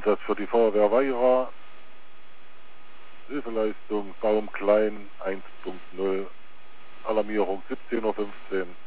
Einsatz für die Feuerwehr Weira. Hilfeleistung Baum Klein 1.0. Alarmierung 17:15 Uhr.